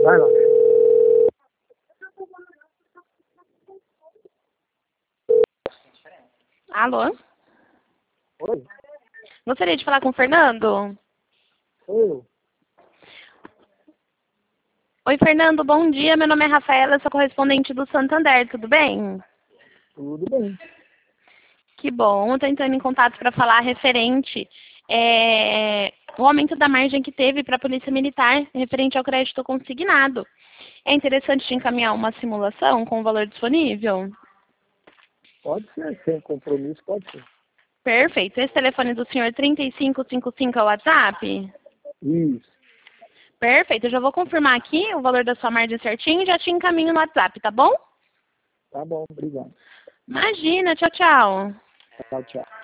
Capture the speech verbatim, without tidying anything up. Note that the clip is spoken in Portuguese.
Vai lá. Alô? Oi? Gostaria de falar com o Fernando? Sou eu. Oi, Fernando, bom dia. Meu nome é Rafaela, eu sou correspondente do Santander, tudo bem? Tudo bem. Que bom, estou entrando em contato para falar referente é, o aumento da margem que teve para a Polícia Militar referente ao crédito consignado. É interessante te encaminhar uma simulação com o valor disponível? Pode ser, sem compromisso, pode ser. Perfeito. Esse telefone do senhor trinta e cinco cinquenta e cinco é o WhatsApp? Isso. Perfeito. Eu já vou confirmar aqui o valor da sua margem certinho e já te encaminho no WhatsApp, tá bom? Tá bom, obrigado. Imagina. Tchau, tchau. Tchau, tchau.